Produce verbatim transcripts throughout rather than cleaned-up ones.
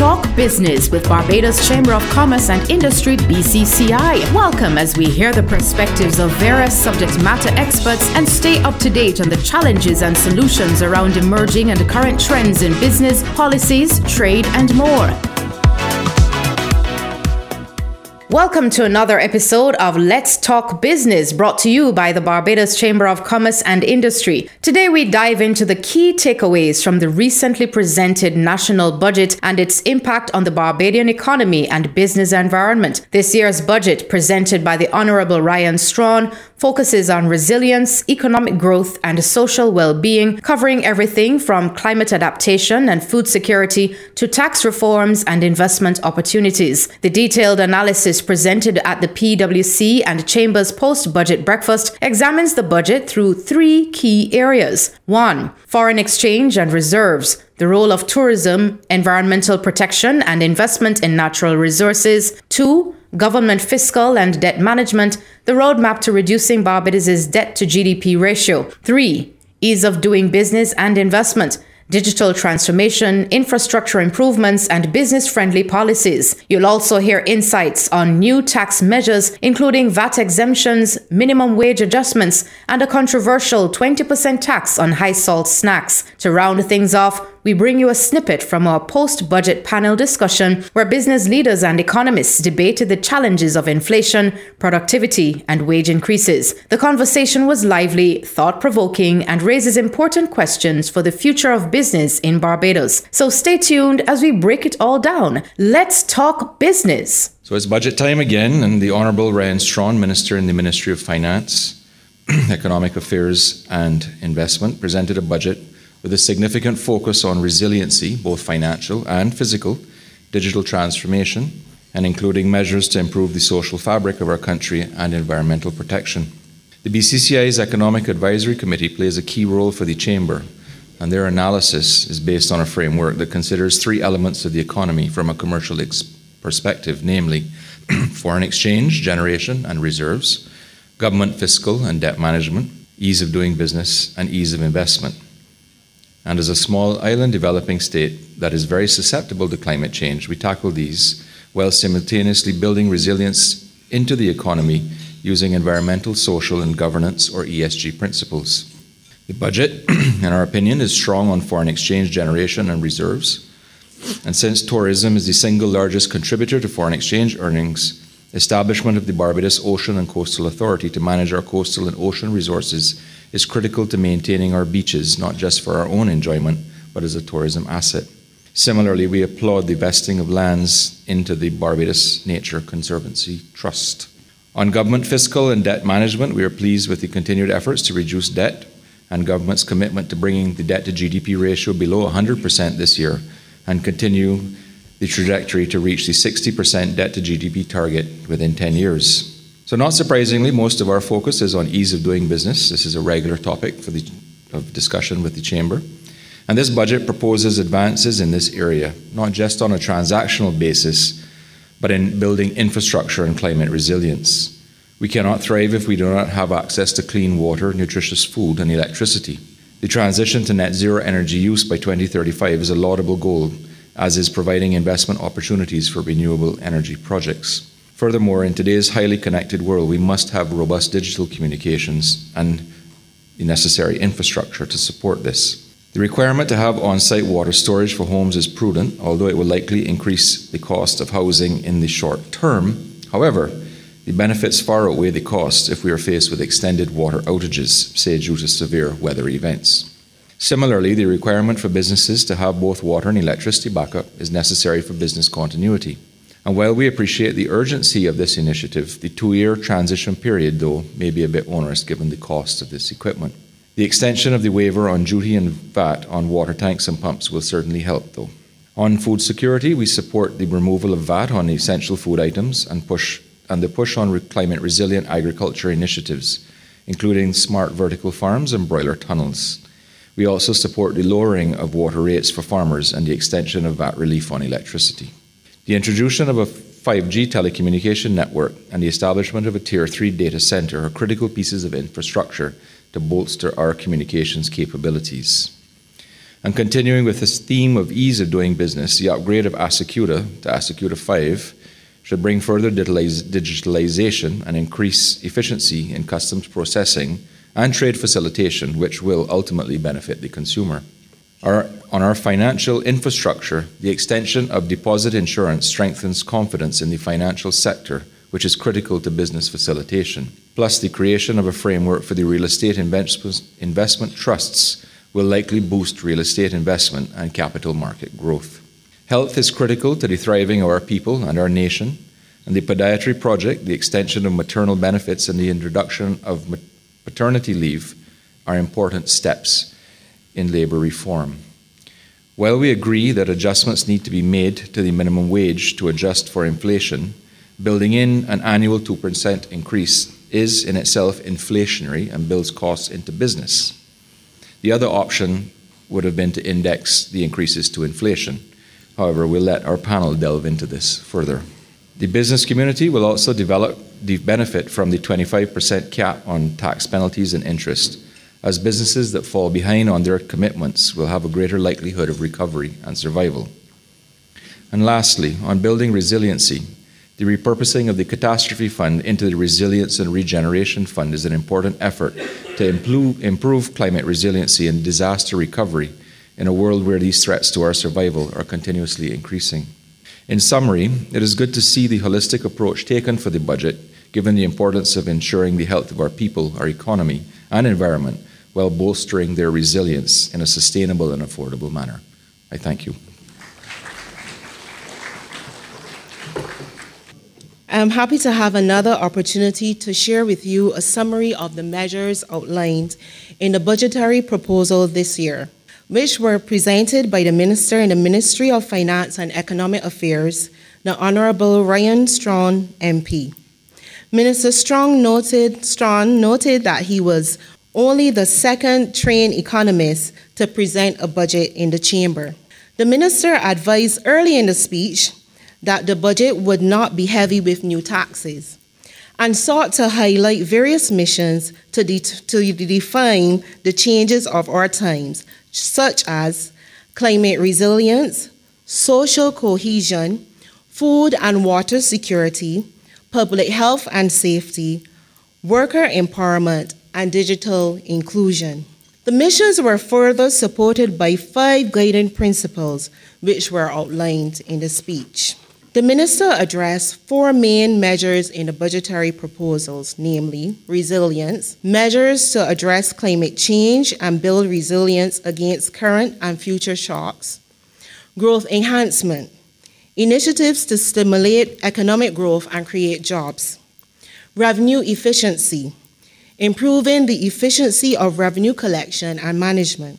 Talk Business with Barbados Chamber of Commerce and Industry, B C C I. Welcome as we hear the perspectives of various subject matter experts and stay up to date on the challenges and solutions around emerging and current trends in business, policies, trade, and more. Welcome to another episode of Let's Talk Business, brought to you by the Barbados Chamber of Commerce and Industry. Today we dive into the key takeaways from the recently presented national budget and its impact on the Barbadian economy and business environment. This year's budget, presented by the Honourable Ryan Strachan, focuses on resilience, economic growth, and social well-being, covering everything from climate adaptation and food security to tax reforms and investment opportunities. The detailed analysis presented at the P W C and Chamber's post-budget breakfast examines the budget through three key areas. One, foreign exchange and reserves, the role of tourism, environmental protection, and investment in natural resources. Two, government fiscal and debt management, the roadmap to reducing Barbados' debt to G D P ratio. Three, ease of doing business and investment, digital transformation, infrastructure improvements, and business-friendly policies. You'll also hear insights on new tax measures, including V A T exemptions, minimum wage adjustments, and a controversial twenty percent tax on high-salt snacks. To round things off, we bring you a snippet from our post-budget panel discussion where business leaders and economists debated the challenges of inflation, productivity, and wage increases. The conversation was lively, thought-provoking, and raises important questions for the future of business in Barbados. So stay tuned as we break it all down. Let's talk business. So it's budget time again, and the Honourable Ryan Strachan, Minister in the Ministry of Finance, Economic Affairs and Investment, presented a budget with a significant focus on resiliency, both financial and physical, digital transformation, and including measures to improve the social fabric of our country and environmental protection. The B C C I's Economic Advisory Committee plays a key role for the Chamber, and their analysis is based on a framework that considers three elements of the economy from a commercial ex- perspective, namely foreign exchange, generation and reserves, government fiscal and debt management, ease of doing business, and ease of investment. And as a small island developing state that is very susceptible to climate change, we tackle these while simultaneously building resilience into the economy using environmental, social, and governance, or E S G principles. The budget, in our opinion, is strong on foreign exchange generation and reserves. And since tourism is the single largest contributor to foreign exchange earnings, establishment of the Barbados Ocean and Coastal Authority to manage our coastal and ocean resources is critical to maintaining our beaches, not just for our own enjoyment, but as a tourism asset. Similarly, we applaud the vesting of lands into the Barbados Nature Conservancy Trust. On government fiscal and debt management, we are pleased with the continued efforts to reduce debt and government's commitment to bringing the debt to G D P ratio below one hundred percent this year and continue the trajectory to reach the sixty percent debt to G D P target within ten years. So not surprisingly, most of our focus is on ease of doing business. This is a regular topic for the of discussion with the Chamber. And this budget proposes advances in this area, not just on a transactional basis, but in building infrastructure and climate resilience. We cannot thrive if we do not have access to clean water, nutritious food, and electricity. The transition to net zero energy use by twenty thirty-five is a laudable goal, as is providing investment opportunities for renewable energy projects. Furthermore, in today's highly connected world, we must have robust digital communications and the necessary infrastructure to support this. The requirement to have on-site water storage for homes is prudent, although it will likely increase the cost of housing in the short term. However, the benefits far outweigh the costs if we are faced with extended water outages, say due to severe weather events. Similarly, the requirement for businesses to have both water and electricity backup is necessary for business continuity. And while we appreciate the urgency of this initiative, the two-year transition period, though, may be a bit onerous given the cost of this equipment. The extension of the waiver on duty and V A T on water tanks and pumps will certainly help, though. On food security, we support the removal of V A T on essential food items and push and the push on climate-resilient agriculture initiatives, including smart vertical farms and broiler tunnels. We also support the lowering of water rates for farmers and the extension of V A T relief on electricity. The introduction of a five G telecommunication network and the establishment of a Tier three data center are critical pieces of infrastructure to bolster our communications capabilities. And continuing with this theme of ease of doing business, the upgrade of Asacuda to Asacuda five should bring further digitalization and increase efficiency in customs processing and trade facilitation, which will ultimately benefit the consumer. Our, on our financial infrastructure, the extension of deposit insurance strengthens confidence in the financial sector, which is critical to business facilitation. Plus, the creation of a framework for the real estate investment trusts will likely boost real estate investment and capital market growth. Health is critical to the thriving of our people and our nation, and the podiatry project, the extension of maternal benefits, and the introduction of paternity leave are important steps in labour reform. While we agree that adjustments need to be made to the minimum wage to adjust for inflation, building in an annual two percent increase is in itself inflationary and builds costs into business. The other option would have been to index the increases to inflation. However, we'll let our panel delve into this further. The business community will also develop the benefit from the twenty-five percent cap on tax penalties and interest, as businesses that fall behind on their commitments will have a greater likelihood of recovery and survival. And lastly, on building resiliency, the repurposing of the Catastrophe Fund into the Resilience and Regeneration Fund is an important effort to improve, improve climate resiliency and disaster recovery in a world where these threats to our survival are continuously increasing. In summary, it is good to see the holistic approach taken for the budget, given the importance of ensuring the health of our people, our economy, and environment, while bolstering their resilience in a sustainable and affordable manner. I thank you. I'm happy to have another opportunity to share with you a summary of the measures outlined in the budgetary proposal this year, which were presented by the Minister in the Ministry of Finance and Economic Affairs, the Honourable Ryan Strachan, M P. Minister Strachan noted, Strachan noted that he was only the second trained economist to present a budget in the chamber. The minister advised early in the speech that the budget would not be heavy with new taxes, and sought to highlight various missions to, de- to define the changes of our times, such as climate resilience, social cohesion, food and water security, public health and safety, worker empowerment, and digital inclusion. The missions were further supported by five guiding principles, which were outlined in the speech. The minister addressed four main measures in the budgetary proposals, namely resilience, measures to address climate change and build resilience against current and future shocks, growth enhancement, initiatives to stimulate economic growth and create jobs, revenue efficiency, improving the efficiency of revenue collection and management,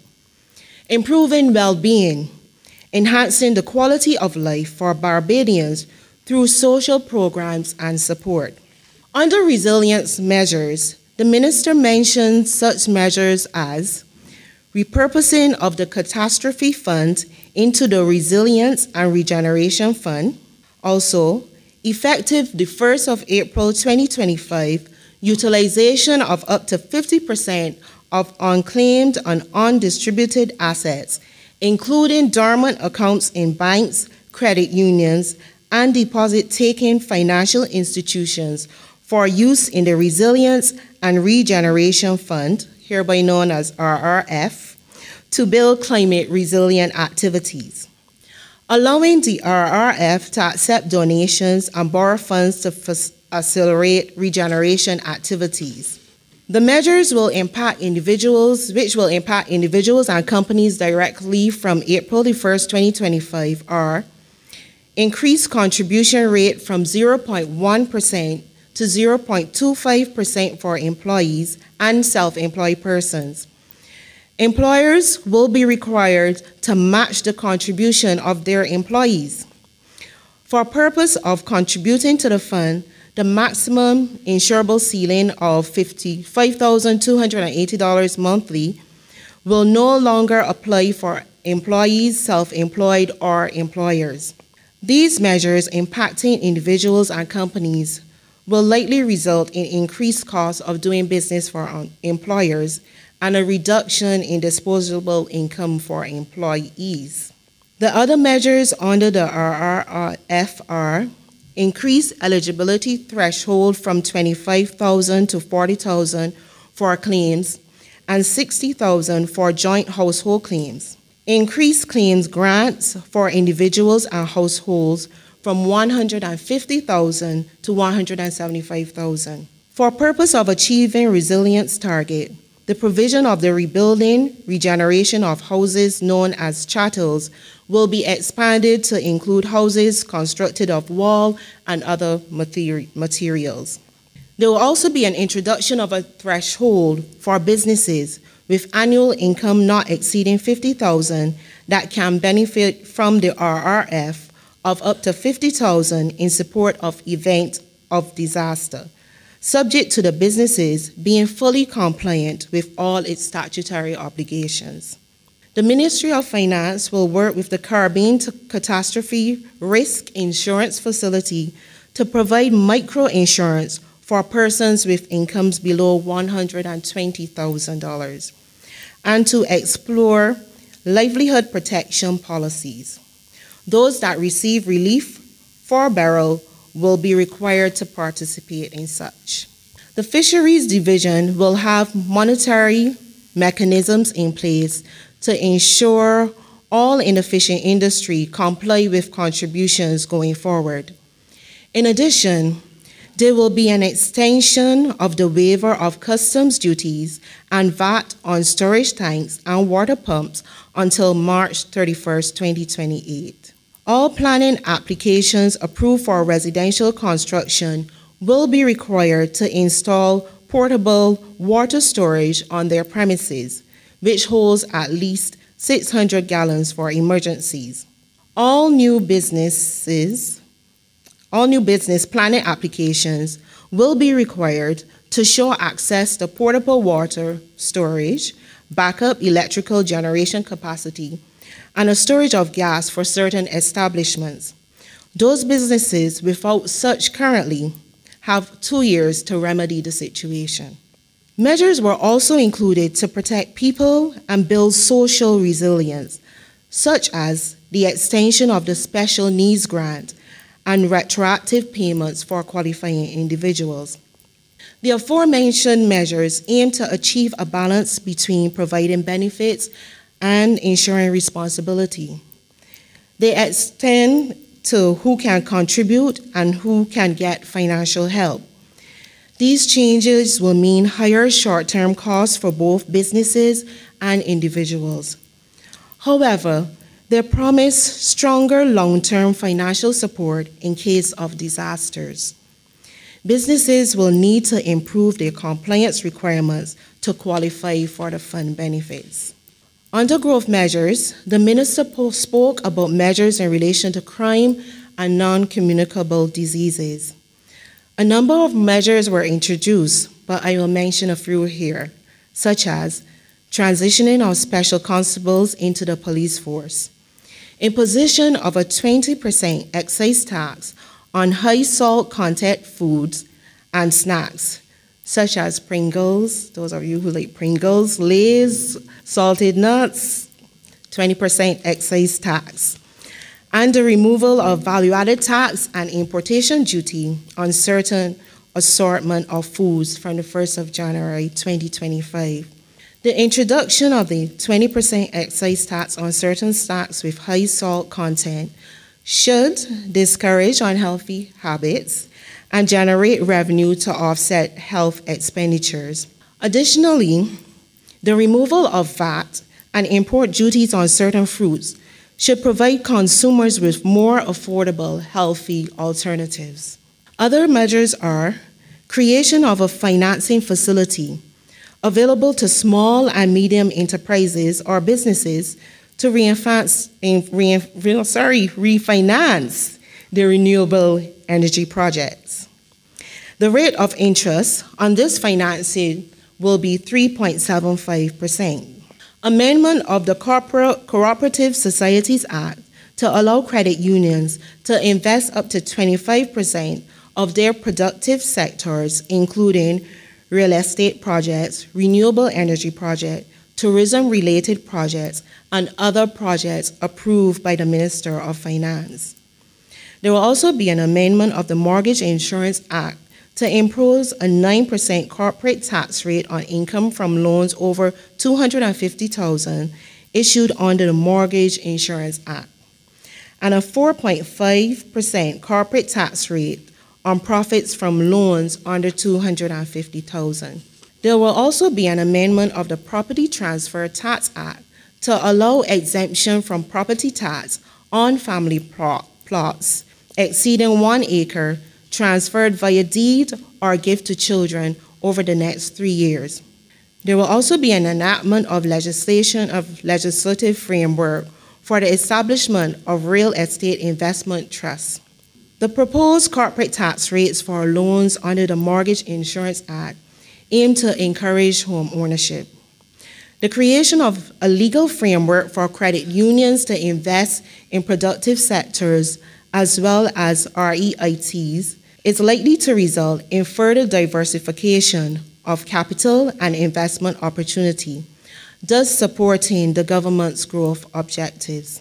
improving well-being, enhancing the quality of life for Barbadians through social programs and support. Under resilience measures, the minister mentioned such measures as repurposing of the Catastrophe Fund into the Resilience and Regeneration Fund, also effective the first of April twenty twenty-five, utilization of up to fifty percent of unclaimed and undistributed assets, including dormant accounts in banks, credit unions, and deposit-taking financial institutions for use in the Resilience and Regeneration Fund, hereby known as R R F, to build climate resilient activities. Allowing the R R F to accept donations and borrow funds to f- accelerate regeneration activities. The measures will impact individuals, which will impact individuals and companies directly from April the first, twenty twenty-five are increased contribution rate from zero point one percent to zero point two five percent for employees and self-employed persons. Employers will be required to match the contribution of their employees. For purpose of contributing to the fund, the maximum insurable ceiling of fifty-five thousand two hundred eighty dollars monthly will no longer apply for employees, self-employed, or employers. These measures impacting individuals and companies will likely result in increased costs of doing business for employers and a reduction in disposable income for employees. The other measures under the R R F are increase eligibility threshold from twenty-five thousand dollars to forty thousand dollars for claims and sixty thousand dollars for joint household claims. Increase claims grants for individuals and households from one hundred fifty thousand dollars to one hundred seventy-five thousand dollars. For purpose of achieving resilience target, the provision of the rebuilding, regeneration of houses known as chattels will be expanded to include houses constructed of wall and other materi- materials. There will also be an introduction of a threshold for businesses with annual income not exceeding fifty thousand dollars that can benefit from the R R F of up to fifty thousand dollars in support of event of disaster, subject to the businesses being fully compliant with all its statutory obligations. The Ministry of Finance will work with the Caribbean Catastrophe Risk Insurance Facility to provide micro-insurance for persons with incomes below one hundred twenty thousand dollars and to explore livelihood protection policies. Those that receive relief for burial will be required to participate in such. The Fisheries Division will have monetary mechanisms in place to ensure all in the fishing industry comply with contributions going forward. In addition, there will be an extension of the waiver of customs duties and V A T on storage tanks and water pumps until March thirty-first, twenty twenty-eight. All planning applications approved for residential construction will be required to install portable water storage on their premises, which holds at least six hundred gallons for emergencies. All new businesses All new business planning applications will be required to show access to portable water storage, backup electrical generation capacity, and a storage of gas for certain establishments. Those businesses without such currently have two years to remedy the situation. Measures were also included to protect people and build social resilience, such as the extension of the Special Needs Grant and retroactive payments for qualifying individuals. The aforementioned measures aim to achieve a balance between providing benefits and ensuring responsibility. They extend to who can contribute and who can get financial help. These changes will mean higher short-term costs for both businesses and individuals. However, they promise stronger long-term financial support in case of disasters. Businesses will need to improve their compliance requirements to qualify for the fund benefits. Under growth measures, the minister spoke about measures in relation to crime and non-communicable diseases. A number of measures were introduced, but I will mention a few here, such as transitioning of special constables into the police force, imposition of a twenty percent excise tax on high salt content foods and snacks, such as Pringles, those of you who like Pringles, Lay's, salted nuts, twenty percent excise tax, and the removal of value-added tax and importation duty on certain assortment of foods from the first of January twenty twenty-five. The introduction of the twenty percent excise tax on certain snacks with high salt content should discourage unhealthy habits and generate revenue to offset health expenditures. Additionally, the removal of V A T and import duties on certain fruits should provide consumers with more affordable, healthy alternatives. Other measures are creation of a financing facility available to small and medium enterprises or businesses to refinance, re, sorry, refinance their renewable energy projects. The rate of interest on this financing will be three point seven five percent. Amendment of the Corporate Cooperative Societies Act to allow credit unions to invest up to twenty-five percent of their productive sectors, including real estate projects, renewable energy projects, tourism-related projects, and other projects approved by the Minister of Finance. There will also be an amendment of the Mortgage Insurance Act to impose a nine percent corporate tax rate on income from loans over two hundred fifty thousand dollars issued under the Mortgage Insurance Act, and a four point five percent corporate tax rate on profits from loans under two hundred fifty thousand dollars. There will also be an amendment of the Property Transfer Tax Act to allow exemption from property tax on family plot, plots exceeding one acre transferred via deed or gift to children over the next three years. There will also be an enactment of legislation of legislative framework for the establishment of real estate investment trusts. The proposed corporate tax rates for loans under the Mortgage Insurance Act aim to encourage home ownership. The creation of a legal framework for credit unions to invest in productive sectors as well as R E I Ts is likely to result in further diversification of capital and investment opportunity, thus supporting the government's growth objectives.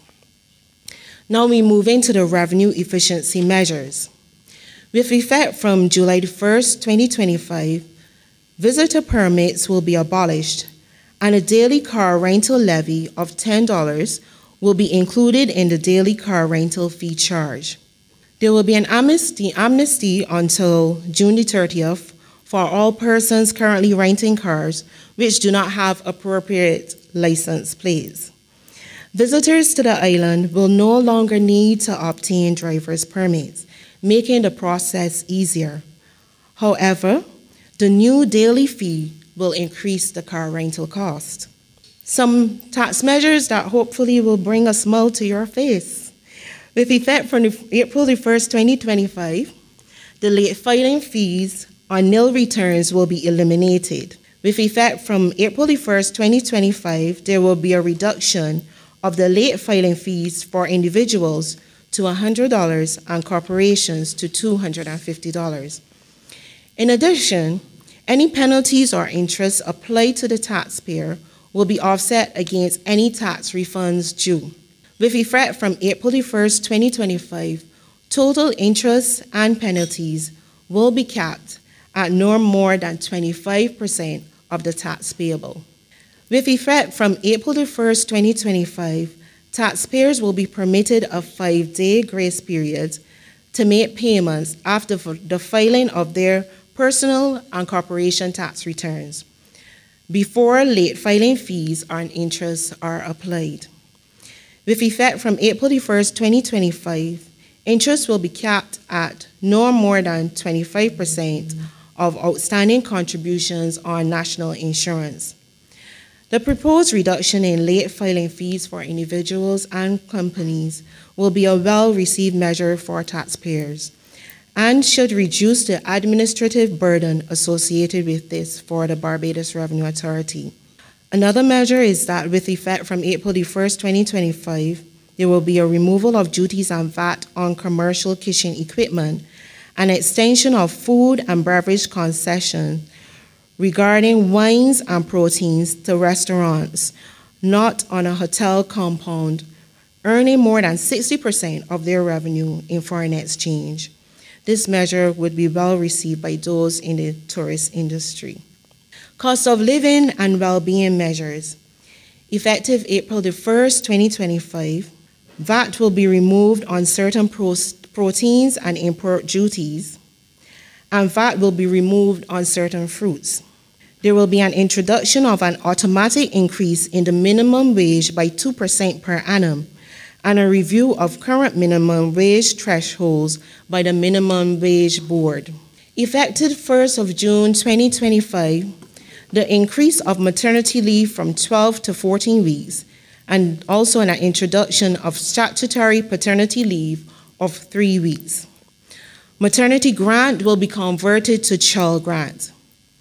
Now we move into the revenue efficiency measures. With effect from July first, twenty twenty-five, visitor permits will be abolished, and a daily car rental levy of ten dollars will be included in the daily car rental fee charge. There will be an amnesty, amnesty until June the thirtieth for all persons currently renting cars which do not have appropriate license plates. Visitors to the island will no longer need to obtain driver's permits, making the process easier. However, the new daily fee will increase the car rental cost. Some tax measures that hopefully will bring a smile to your face. With effect from April the first, twenty twenty-five, the late filing fees on nil returns will be eliminated. With effect from April the first, twenty twenty-five, there will be a reduction of the late filing fees for individuals to one hundred dollars and corporations to two hundred fifty dollars. In addition, any penalties or interest applied to the taxpayer will be offset against any tax refunds due. With effect from April the first, twenty twenty-five, total interest and penalties will be capped at no more than twenty-five percent of the tax payable. With effect from April the first, twenty twenty-five, taxpayers will be permitted a five-day grace period to make payments after the filing of their personal and corporation tax returns before late filing fees and interest are applied. With effect from April the first, twenty twenty-five, interest will be capped at no more than twenty-five percent of outstanding contributions on national insurance. The proposed reduction in late filing fees for individuals and companies will be a well-received measure for taxpayers and should reduce the administrative burden associated with this for the Barbados Revenue Authority. Another measure is that with effect from April the first, twenty twenty-five, there will be a removal of duties and V A T on commercial kitchen equipment, an extension of food and beverage concession regarding wines and proteins to restaurants not on a hotel compound earning more than sixty percent of their revenue in foreign exchange. This measure would be well received by those in the tourist industry. Cost of living and well-being measures. Effective April the first, twenty twenty-five, V A T will be removed on certain pro- proteins and import duties, and V A T will be removed on certain fruits. There will be an introduction of an automatic increase in the minimum wage by two percent per annum, and a review of current minimum wage thresholds by the Minimum Wage Board. Effective first of June, twenty twenty-five, the increase of maternity leave from twelve to fourteen weeks, and also an introduction of statutory paternity leave of three weeks. Maternity grant will be converted to child grant.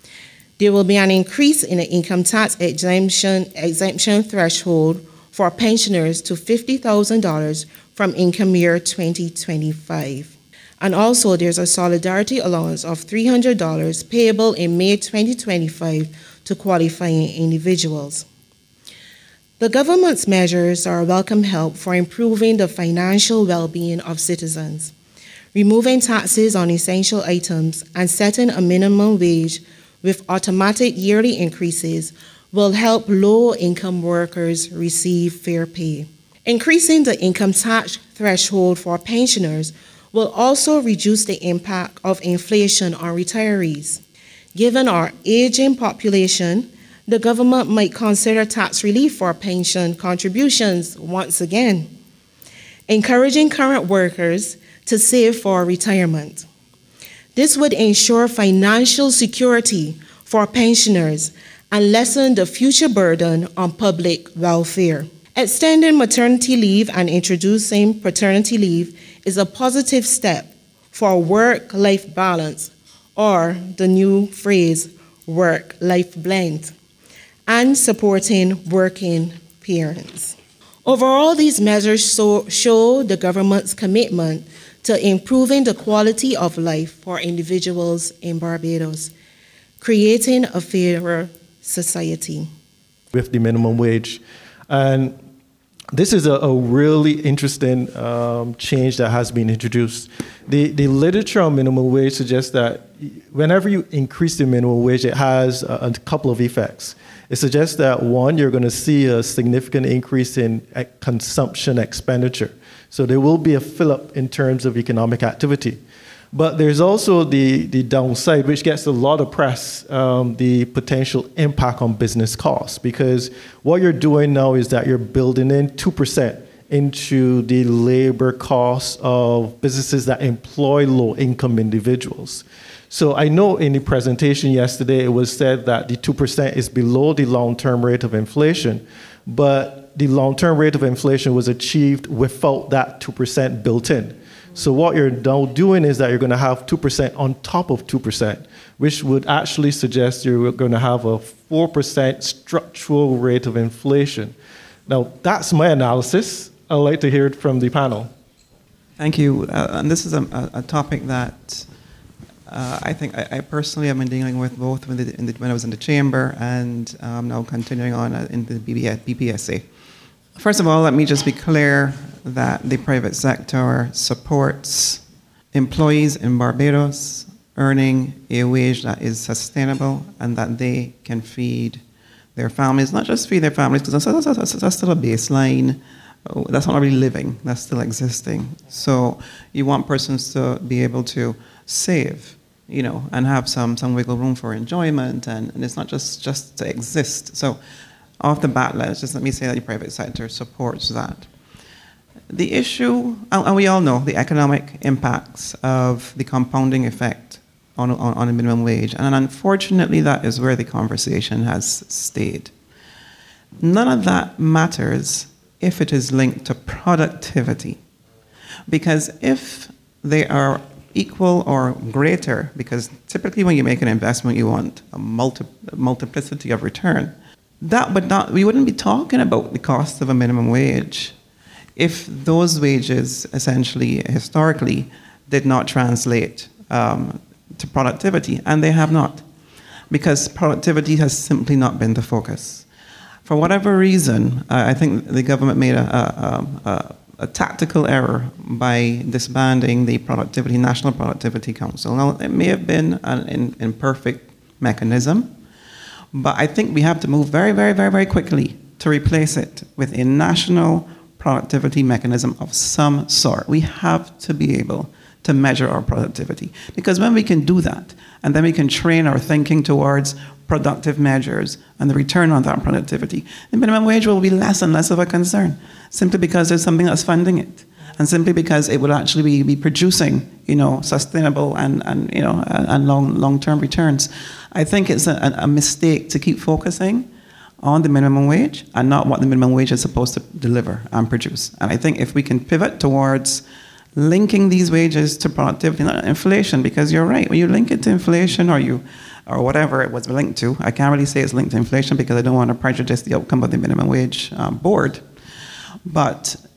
There will be an increase in the income tax exemption, exemption threshold for pensioners to fifty thousand dollars from income year twenty twenty-five. And also, there's a solidarity allowance of three hundred dollars payable in May twenty twenty-five to qualifying individuals. The government's measures are a welcome help for improving the financial well-being of citizens. Removing taxes on essential items and setting a minimum wage with automatic yearly increases will help low-income workers receive fair pay. Increasing the income tax threshold for pensioners will also reduce the impact of inflation on retirees. Given our aging population, the government might consider tax relief for pension contributions once again, encouraging current workers to save for retirement. This would ensure financial security for pensioners and lessen the future burden on public welfare. Extending maternity leave and introducing paternity leave is a positive step for work-life balance, or the new phrase, work-life blend, and supporting working parents. Overall, these measures so, show the government's commitment to improving the quality of life for individuals in Barbados, creating a fairer society. With the minimum wage. And this is a, a really interesting um, change that has been introduced. The, the literature on minimum wage suggests that whenever you increase the minimum wage, it has a, a couple of effects. It suggests that, one, you're going to see a significant increase in consumption expenditure. So there will be a fill-up in terms of economic activity. But there's also the, the downside, which gets a lot of press, um, the potential impact on business costs. Because what you're doing now is that you're building in two percent into the labor costs of businesses that employ low-income individuals. So I know in the presentation yesterday, it was said that the two percent is below the long-term rate of inflation, but the long-term rate of inflation was achieved without that two percent built in. So what you're now doing is that you're going to have two percent on top of two percent, which would actually suggest you're going to have a four percent structural rate of inflation. Now, that's my analysis. I'd like to hear it from the panel. Thank you. Uh, and this is a, a topic that uh, I think I, I personally have been dealing with both when, the, in the, when I was in the chamber and um, now continuing on in the B P S A. First of all, let me just be clear that the private sector supports employees in Barbados earning a wage that is sustainable and that they can feed their families, not just feed their families, because that's, that's, that's, that's still a baseline. That's not really living, that's still existing. So you want persons to be able to save, you know, and have some, some wiggle room for enjoyment, and, and it's not just, just to exist. So off the bat, let's just let me say that the private sector supports that. The issue, and we all know the economic impacts of the compounding effect on, on, on a minimum wage, and unfortunately that is where the conversation has stayed. None of that matters if it is linked to productivity, because if they are equal or greater, because typically when you make an investment you want a multi, multiplicity of return, that would not, we wouldn't be talking about the cost of a minimum wage if those wages essentially historically did not translate um, to productivity, and they have not, because productivity has simply not been the focus. For whatever reason, uh, I think the government made a, a, a, a tactical error by disbanding the productivity, National Productivity Council. Now, it may have been an, an imperfect mechanism, but I think we have to move very, very, very, very quickly to replace it with a national productivity mechanism of some sort. We have to be able to measure our productivity, because when we can do that, and then we can train our thinking towards productive measures and the return on that productivity, the minimum wage will be less and less of a concern, simply because there's something that's funding it, and simply because it would actually be, be producing, you know, sustainable and, and you know, and long, long-term returns. I think it's a, a mistake to keep focusing on the minimum wage and not what the minimum wage is supposed to deliver and produce. And I think if we can pivot towards linking these wages to productivity, not inflation, because you're right, when you link it to inflation or you or whatever it was linked to, I can't really say it's linked to inflation because I don't want to prejudice the outcome of the minimum wage um, board. But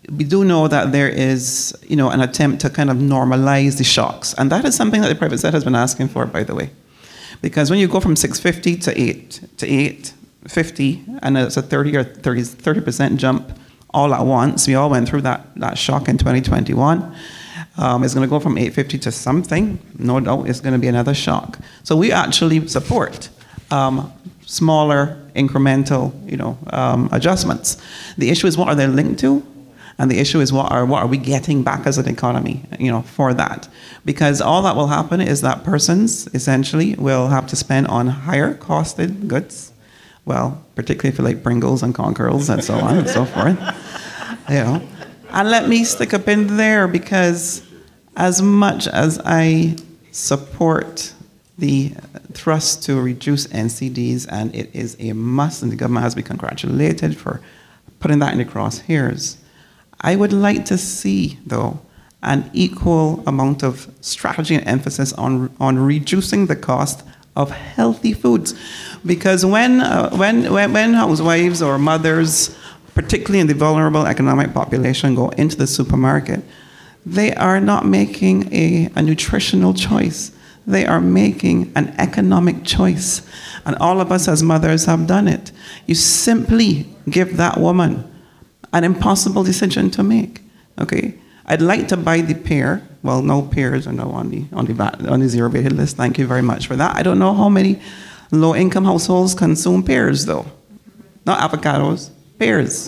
we do know that there is, you know, an attempt to kind of normalize the shocks. And that is something that the private sector has been asking for, by the way. Because when you go from six fifty to eight to eight fifty, and it's a thirty or thirty percent jump all at once, we all went through that, that shock in twenty twenty-one. Um, it's going to go from eight fifty to something. No doubt it's going to be another shock. So we actually support um, smaller, incremental, you know, um, adjustments. The issue is, what are they linked to? And the issue is, what are what are we getting back as an economy, you know, for that? Because all that will happen is that persons essentially will have to spend on higher costed goods. Well, particularly if you like Pringles and Conquerors and so on and so forth. You know. And let me stick a pin there, because as much as I support the thrust to reduce N C Ds, and it is a must, and the government has been congratulated for putting that in the crosshairs, I would like to see, though, an equal amount of strategy and emphasis on on reducing the cost of healthy foods, because when uh, when, when when housewives or mothers, particularly in the vulnerable economic population, go into the supermarket, they are not making a, a nutritional choice. They are making an economic choice, and all of us as mothers have done it. You simply give that woman an impossible decision to make. Okay, I'd like to buy the pear. Well, no pears are no on the on the on the zero-rated list. Thank you very much for that. I don't know how many low-income households consume pears, though. Not avocados, pears.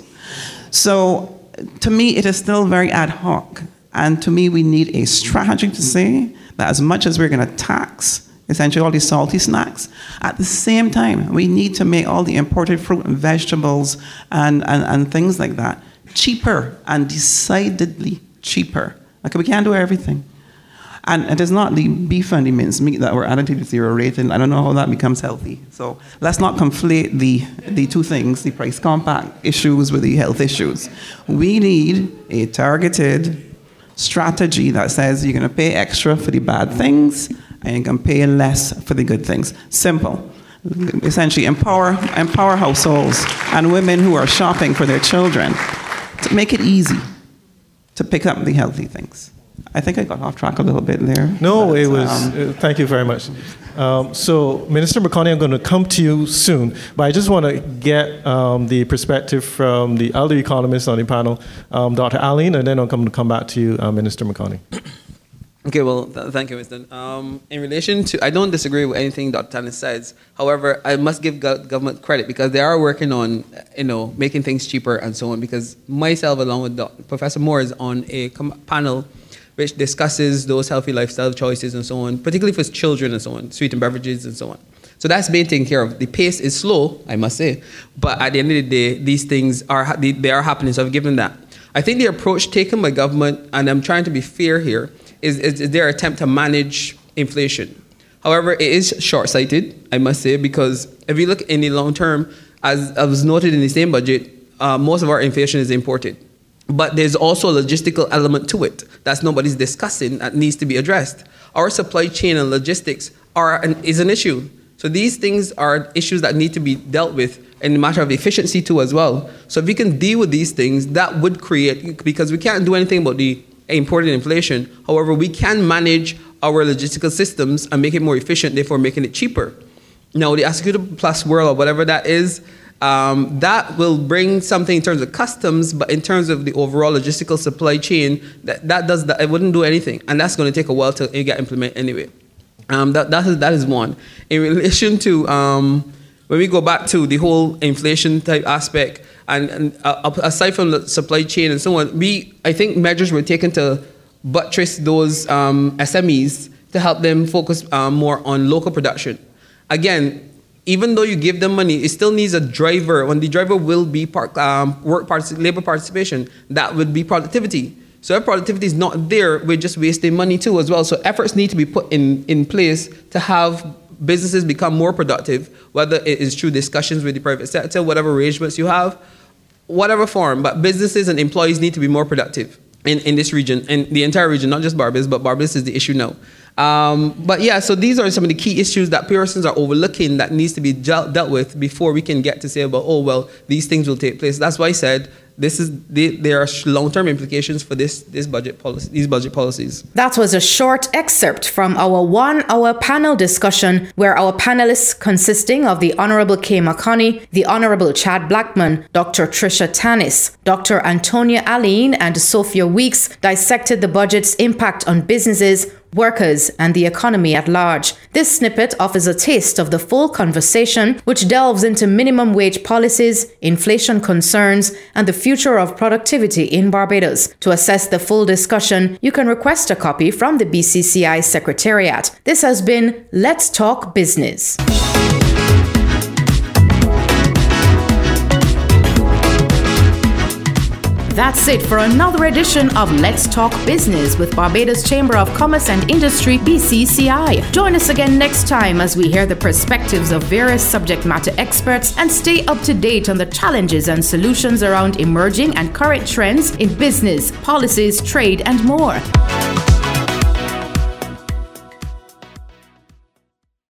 So, to me, it is still very ad hoc. And to me, we need a strategy to say that as much as we're going to tax essentially all these salty snacks, at the same time, we need to make all the imported fruit and vegetables and, and, and things like that cheaper, and decidedly cheaper. Okay, we can't do everything. And it is not the beef and the minced meat that were added to the zero rating. I don't know how that becomes healthy. So let's not conflate the, the two things, the price compact issues with the health issues. We need a targeted strategy that says you're going to pay extra for the bad things and you can pay less for the good things. Simple. Essentially empower, empower households and women who are shopping for their children to make it easy to pick up the healthy things. I think I got off track a little bit there. No, but, it was, um, uh, thank you very much. Um, so, Minister McConney, I'm going to come to you soon, but I just want to get um, the perspective from the other economists on the panel, um, Doctor Alleyne, and then I'll come to come back to you, uh, Minister McConney. Okay, well, th- thank you, Winston. Um, in relation to, I don't disagree with anything Doctor Tannis says. However, I must give go- government credit because they are working on, you know, making things cheaper and so on. Because myself, along with Doctor Professor Moore, is on a com- panel which discusses those healthy lifestyle choices and so on, particularly for children and so on, sweetened beverages and so on. So that's being taken care of. The pace is slow, I must say, but at the end of the day, these things are they, they are happening. So I've given that. I think the approach taken by government, and I'm trying to be fair here, is, is, is their attempt to manage inflation. However, it is short-sighted, I must say, because if you look in the long term, as I was noted in the same budget, uh, most of our inflation is imported. But there's also a logistical element to it that nobody's discussing that needs to be addressed. Our supply chain and logistics are an, is an issue. So these things are issues that need to be dealt with in the matter of efficiency too as well. So if we can deal with these things, that would create, because we can't do anything about the imported inflation. However, we can manage our logistical systems and make it more efficient, therefore making it cheaper. Now, the Executive Plus world or whatever that is, Um, that will bring something in terms of customs, but in terms of the overall logistical supply chain, that, that does that, it wouldn't do anything, and that's going to take a while to get implemented anyway. Um, that that is that is one. In relation to um, when we go back to the whole inflation type aspect, and, and uh, aside from the supply chain and so on, we I think measures were taken to buttress those um, S M Es to help them focus um, more on local production. Again, even though you give them money, it still needs a driver. When the driver will be part, um, work partic- labor participation, that would be productivity. So if productivity is not there, we're just wasting money too as well. So efforts need to be put in, in place to have businesses become more productive, whether it is through discussions with the private sector, whatever arrangements you have, whatever form. But businesses and employees need to be more productive in, in this region, in the entire region, not just Barbados, but Barbados is the issue now. Um, but yeah, so these are some of the key issues that persons are overlooking that needs to be dealt, dealt with before we can get to say about, oh, well, these things will take place. That's why I said this is they, there are long-term implications for this this budget policy, these budget policies. That was a short excerpt from our one-hour panel discussion where our panelists, consisting of the Honorable Kay Makani, the Honorable Chad Blackman, Doctor Tricia Tanis, Doctor Antonia Aline, and Sophia Weeks, dissected the budget's impact on businesses, workers, and the economy at large. This snippet offers a taste of the full conversation, which delves into minimum wage policies, inflation concerns, and the future of productivity in Barbados. To assess the full discussion, you can request a copy from the B C C I Secretariat. This has been Let's Talk Business. That's it for another edition of Let's Talk Business with Barbados Chamber of Commerce and Industry, B C C I. Join us again next time as we hear the perspectives of various subject matter experts and stay up to date on the challenges and solutions around emerging and current trends in business, policies, trade, and more.